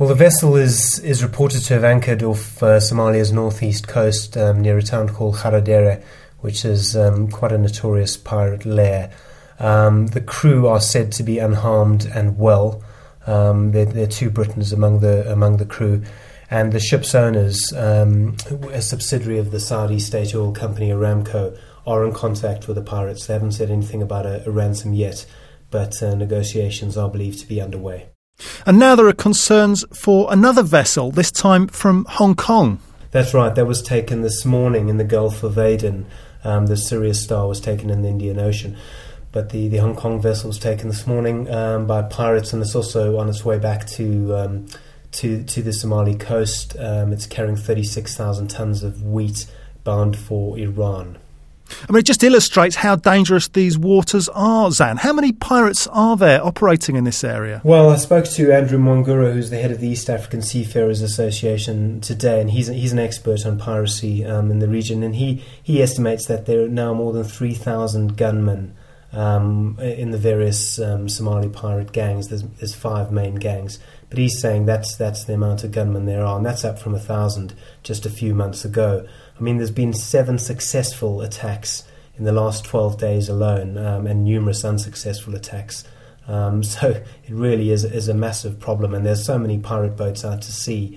Well, the vessel is reported to have anchored off Somalia's northeast coast near a town called Haradere, which is quite a notorious pirate lair. The crew are said to be unharmed and well. There are 2 Britons among the crew, and the ship's owners, a subsidiary of the Saudi state oil company Aramco, are in contact with the pirates. They haven't said anything about a ransom yet, but negotiations are believed to be underway. And now there are concerns for another vessel, this time from Hong Kong. That's right. That was taken this morning in the Gulf of Aden. The Sirius Star was taken in the Indian Ocean. But the Hong Kong vessel was taken this morning by pirates, and it's also on its way back to the Somali coast. It's carrying 36,000 tons of wheat bound for Iran. I mean, it just illustrates how dangerous these waters are, Zan. How many pirates are there operating in this area? Well, I spoke to Andrew Mwangura, who's the head of the East African Seafarers Association today, and he's an expert on piracy in the region, and he estimates that there are now more than 3,000 gunmen in the various Somali pirate gangs. There's 5 main gangs, but he's saying that's the amount of gunmen there are, and that's up from 1,000 just a few months ago. I mean, there's been 7 successful attacks in the last 12 days alone, and numerous unsuccessful attacks. So it really is a massive problem, and there's so many pirate boats out to sea.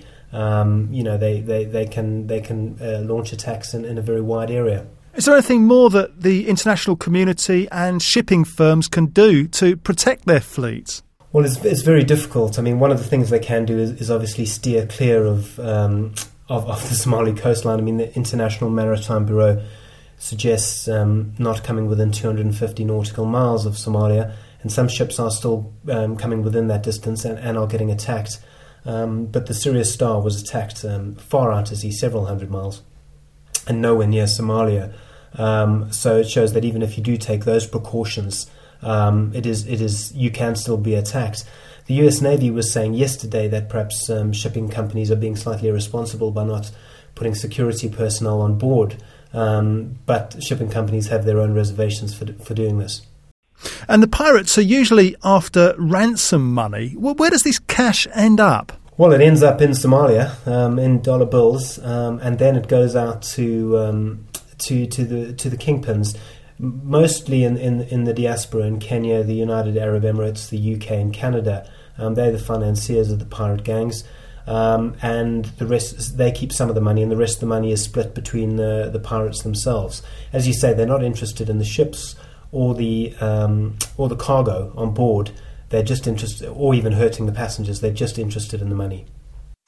They can launch attacks in a very wide area. Is there anything more that the international community and shipping firms can do to protect their fleets? Well, it's very difficult. I mean, one of the things they can do is obviously steer clear of the Somali coastline. I mean, the International Maritime Bureau suggests not coming within 250 nautical miles of Somalia, and some ships are still coming within that distance and are getting attacked. But the Sirius Star was attacked far out to sea, several hundred miles, and nowhere near Somalia. So it shows that even if you do take those precautions, you can still be attacked. The US Navy was saying yesterday that perhaps shipping companies are being slightly irresponsible by not putting security personnel on board, but shipping companies have their own reservations for doing this. And the pirates are usually after ransom money. Well, where does this cash end up? Well, it ends up in Somalia in dollar bills, and then it goes out to the kingpins, mostly in the diaspora in Kenya, the United Arab Emirates, the UK, and Canada. They're the financiers of the pirate gangs, and the rest, they keep some of the money, and the rest of the money is split between the pirates themselves. As you say, they're not interested in the ships or the cargo on board. They're just interested, or even hurting the passengers. They're just interested in the money.